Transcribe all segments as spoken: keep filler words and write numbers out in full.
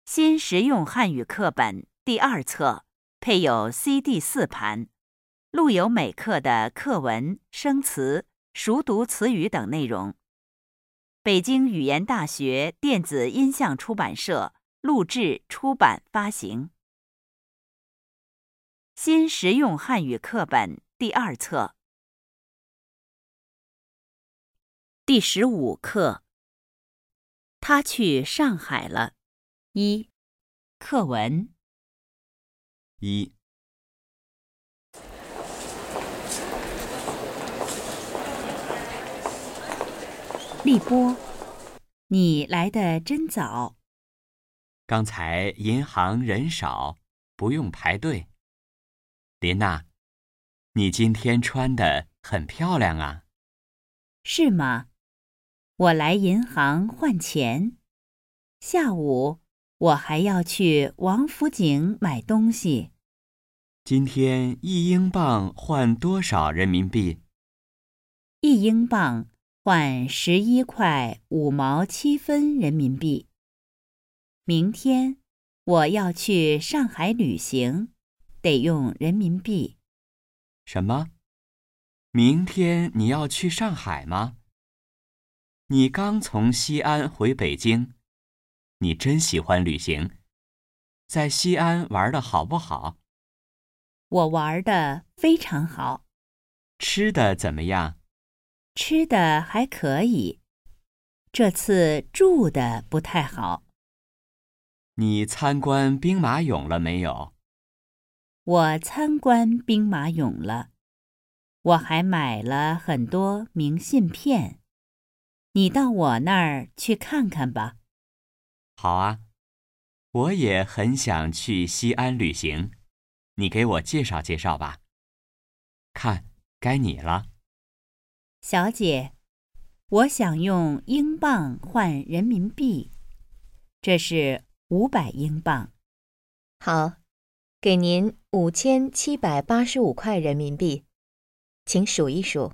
新实用汉语课本第二册配有 C D 四盘，录有每课的课文、生词、熟读词语等内容。北京语言大学电子音像出版社录制、出版、发行。新实用汉语课本第二册第十五课。他去上海了。一、课文。 一、 立波，你来得真早。 刚才银行人少，不用排队。琳娜，你今天穿得很漂亮啊。 是吗？我来银行换钱，下午我还要去王府井买东西。 今天一英镑换多少人民币？ 一英镑换十一块五毛七分人民币。明天我要去上海旅行，得用人民币。 什么？明天你要去上海吗？你刚从西安回北京，你真喜欢旅行。在西安玩得好不好？ 我玩得非常好。 吃的怎么样？ 吃的还可以，这次住的不太好。 你参观兵马俑了没有？ 我参观兵马俑了，我还买了很多明信片。你到我那儿去看看吧。 好啊，我也很想去西安旅行，你给我介绍介绍吧。看，该你了。 小姐，我想用英镑换人民币，这是五百英镑。 好，给您五千七百八十五块人民币，请数一数。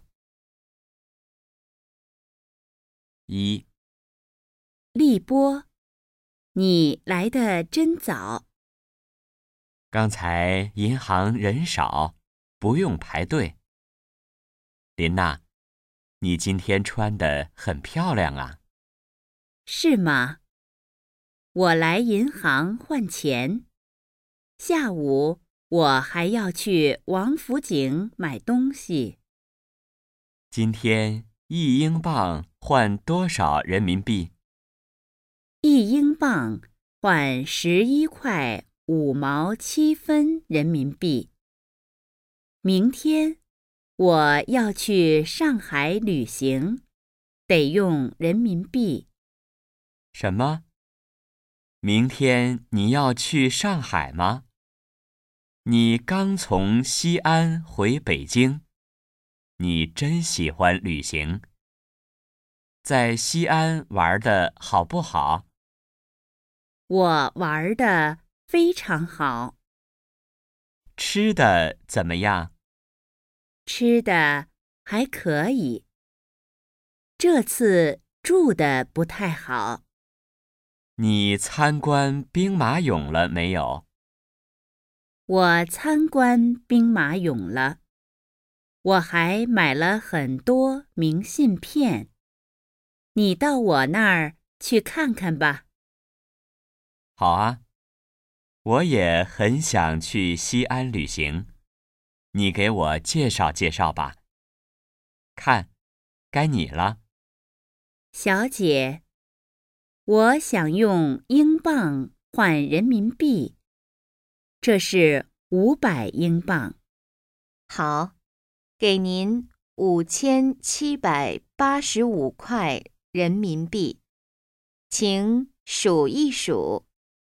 一、 立波，你来得真早。 刚才银行人少，不用排队。琳娜，你今天穿得很漂亮啊。 是吗？我来银行换钱，下午我还要去王府井买东西。 今天一英镑换多少人民币？ 一英镑换十一块五毛七分人民币。明天我要去上海旅行，得用人民币。 什么？明天你要去上海吗？你刚从西安回北京，你真喜欢旅行。在西安玩得好不好？ 我玩得非常好。 吃的怎么样？ 吃的还可以，这次住的不太好。 你参观兵马俑了没有？ 我参观兵马俑了，我还买了很多明信片。你到我那儿去看看吧。 好啊，我也很想去西安旅行，你给我介绍介绍吧。看，该你了。 小姐，我想用英镑换人民币，这是五百英镑。 好，给您五千七百八十五块人民币，请数一数。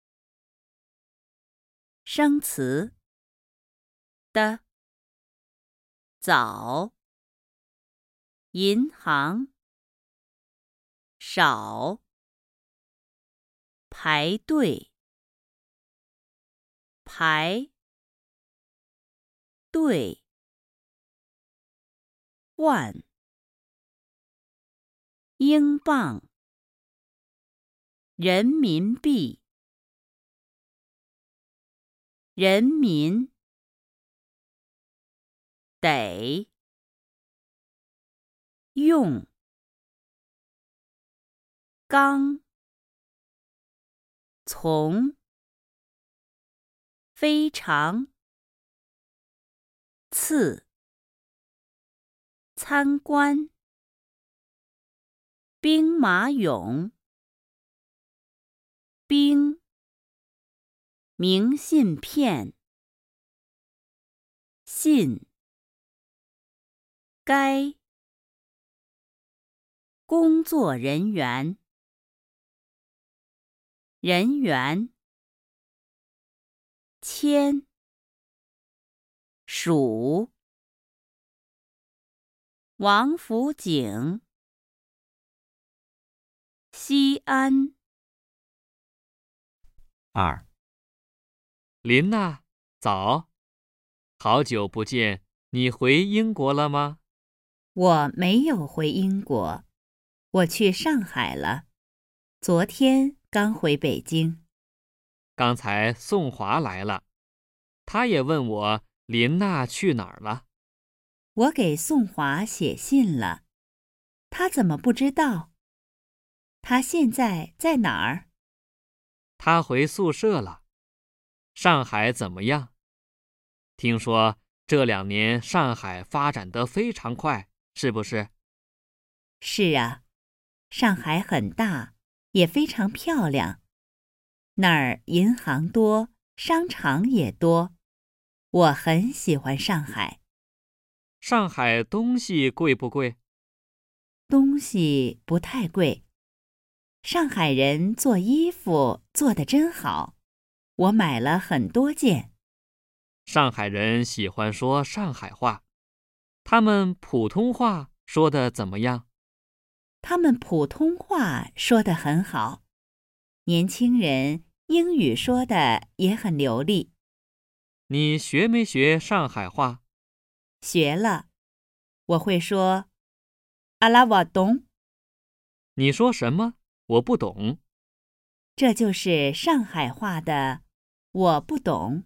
生词的、早、银行、少、排队、排队、换、英镑、人民币。 人民，得，用，刚，从，非常，次，参观，兵马俑，兵，明信片，信，该，工作人员，人员，签，属，王府井，西安。 二，琳娜，早，好久不见，你回英国了吗？ 我没有回英国，我去上海了，昨天刚回北京。 刚才宋华来了，他也问我琳娜去哪儿了。 我给宋华写信了，他怎么不知道？他现在在哪儿？ 他回宿舍了。上海怎么样？听说这两年上海发展得非常快，是不是？ 是啊，上海很大，也非常漂亮。那儿银行多，商场也多，我很喜欢上海。 上海东西贵不贵？ 东西不太贵。上海人做衣服做得真好，我买了很多件。 上海人喜欢说上海话，他们普通话说得怎么样？ 他们普通话说得很好，年轻人英语说得也很流利。 你学没学上海话？ 学了，我会说阿拉瓦东。 你说什么？我不懂。 这就是上海话的我不懂。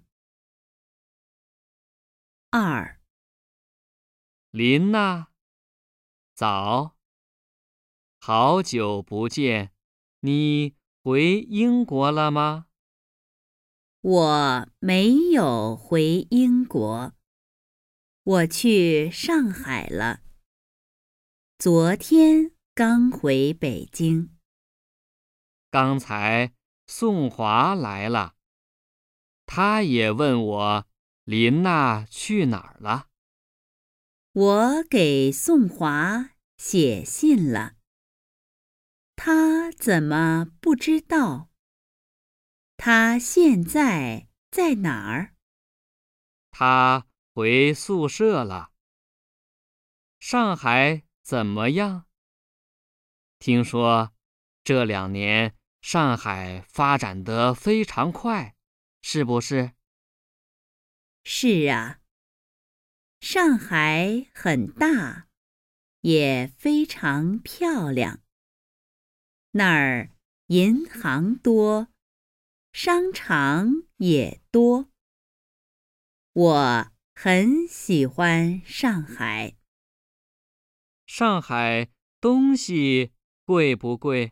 二， 琳娜，早，好久不见，你回英国了吗？ 我没有回英国，我去上海了，昨天刚回北京。 刚才宋华来了，他也问我琳娜去哪儿了。 我给宋华写信了，他怎么不知道？他现在在哪儿？ 他回宿舍了。上海怎么样？听说这两年上海发展得非常快，是不是？ 是啊，上海很大，也非常漂亮。那儿银行多，商场也多。我很喜欢上海。 上海东西贵不贵？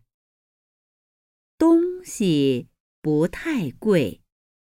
东西不太贵。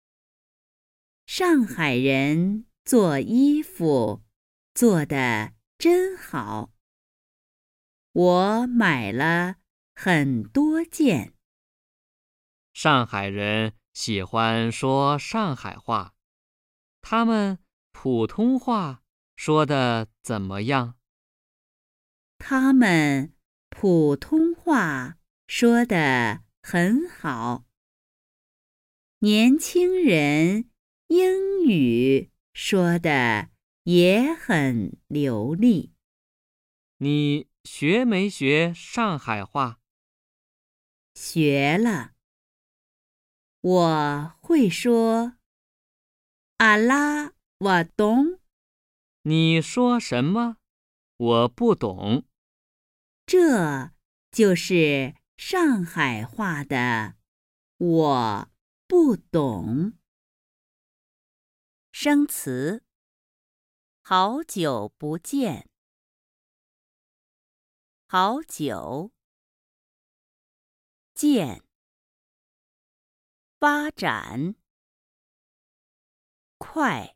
上海人做衣服做得真好，我买了很多件。 上海人喜欢说上海话，他们普通话说得怎么样？ 他们普通话说得很好，年轻人英语说得也很流利。 你学没学上海话？ 学了，我会说阿拉瓦东。 你说什么？我不懂。 这就是上海话的我不懂。 生词，好久不见。好久，见，发展，快，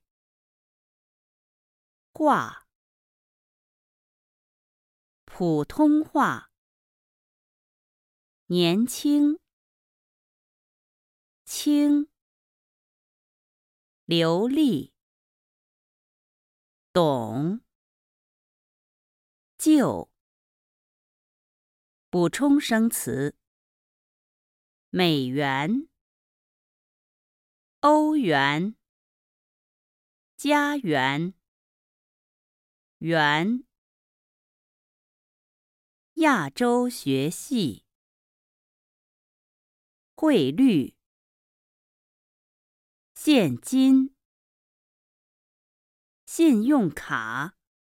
话，普通话，年轻，轻，流利，懂，就。补充生词：美元、欧元、家园、元、亚洲学系、汇率、现金、信用卡、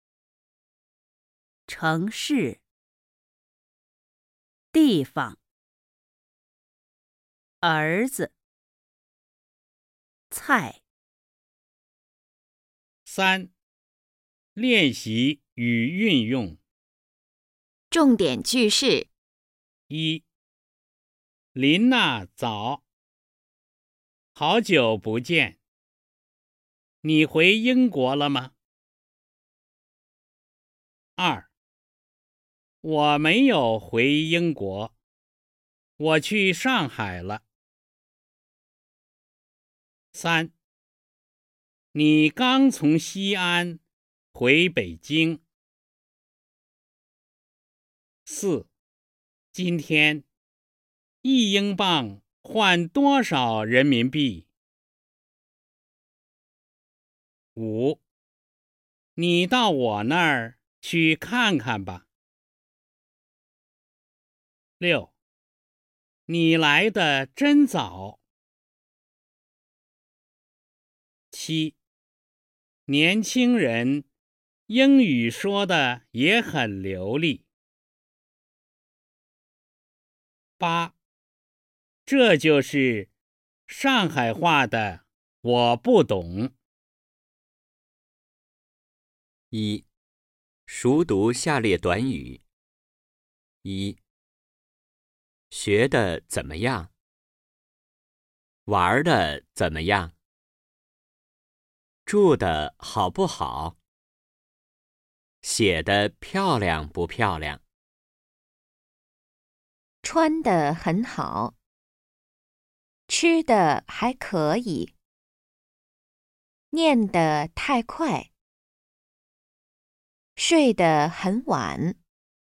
城市、地方、儿子、菜。 三、练习与运用。 重点句式： 一、琳娜早，好久不见。你回英国了吗？二、我没有回英国，我去上海了。三、你刚从西安回北京。四、今天一英镑换多少人民币？五、你到我那儿去看看吧。六、你来的真早。七、年轻人英语说的也很流利。八、这就是上海话的我不懂。 一、熟读下列短语。一、学的怎么样？玩的怎么样？住的好不好？写的漂亮不漂亮？ 穿得很好，吃的还可以，念得太快，睡得很晚，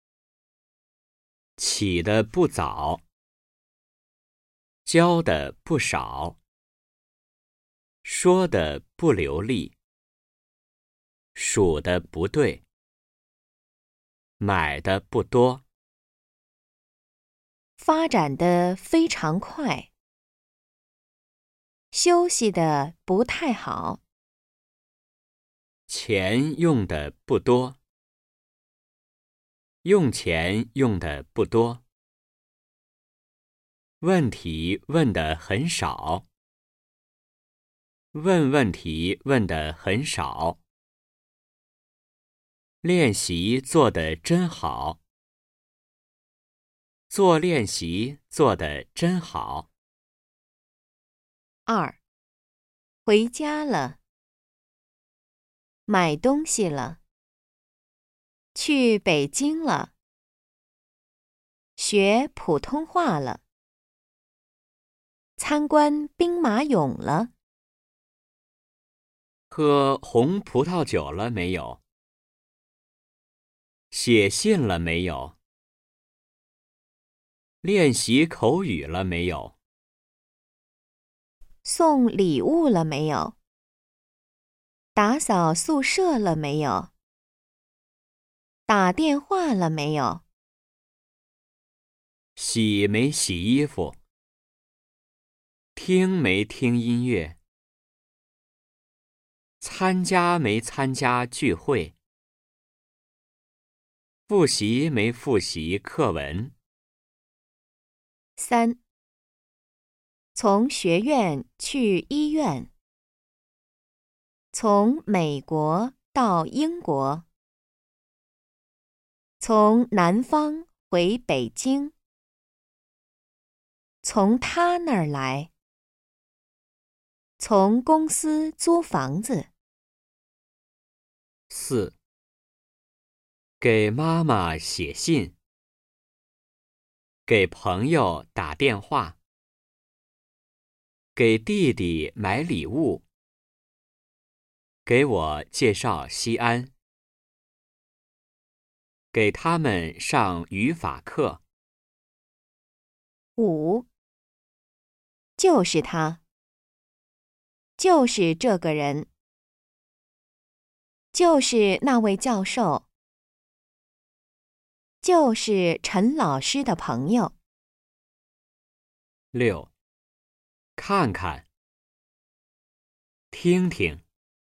起得不早，教的不少，说的不流利，数的不对，买的不多， 发展得非常快，休息得不太好， 钱用的不多，用钱用的不多，问题问得很少，问问题问得很少，练习做得真好，做练习做得真好。 二、回家了，买东西了，去北京了，学普通话了，参观兵马俑了， 喝红葡萄酒了没有？写信了没有？练习口语了没有？ 送礼物了没有？打扫宿舍了没有？打电话了没有？ 洗没洗衣服？听没听音乐？参加没参加聚会？复习没复习课文？ 三、从学院去医院。 从美国到英国，从南方回北京，从他那儿来，从公司租房子。 四，给妈妈写信，给朋友打电话，给弟弟买礼物，给我介绍西安，给他们上语法课。 五，就是他，就是这个人，就是那位教授，就是陈老师的朋友。 六，看看，听听，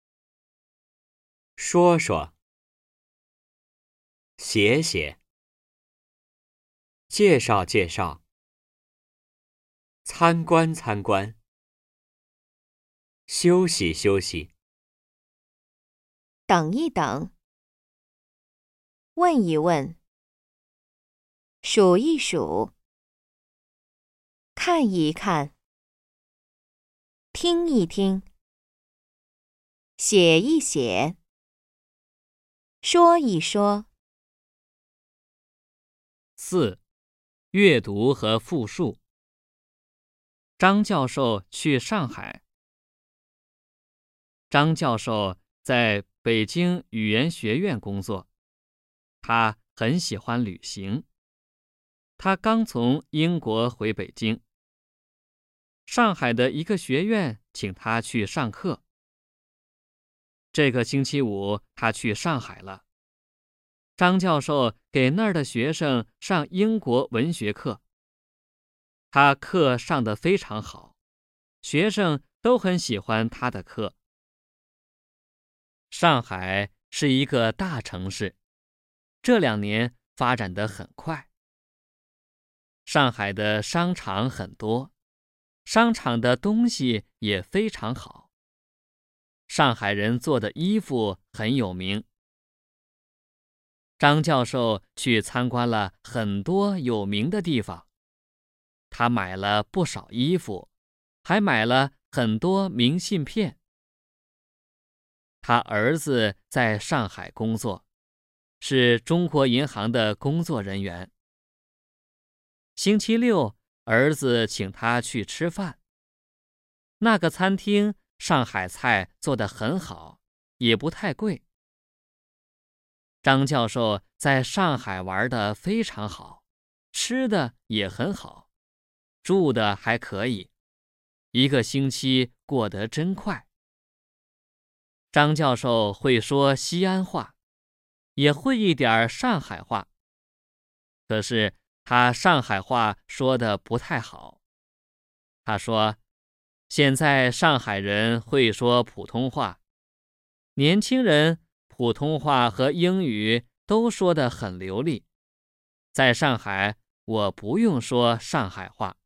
说说，写写，介绍介绍，参观参观，休息休息， 等一等，问一问，数一数，看一看，听一听，写一写，说一说。 四、阅读和复述。张教授去上海。张教授在北京语言学院工作，他很喜欢旅行。他刚从英国回北京，上海的一个学院请他去上课。这个星期五他去上海了。张教授给那儿的学生上英国文学课，他课上得非常好，学生都很喜欢他的课。上海是一个大城市，这两年发展得很快。上海的商场很多，商场的东西也非常好。上海人做的衣服很有名。张教授去参观了很多有名的地方，他买了不少衣服，还买了很多明信片。他儿子在上海工作，是中国银行的工作人员。星期六，儿子请他去吃饭。那个餐厅上海菜做得很好，也不太贵。张教授在上海玩得非常好，吃的也很好，住的还可以，一个星期过得真快。张教授会说西安话，也会一点上海话，可是他上海话说得不太好。他说，现在上海人会说普通话，年轻人普通话和英语都说得很流利。在上海，我不用说上海话。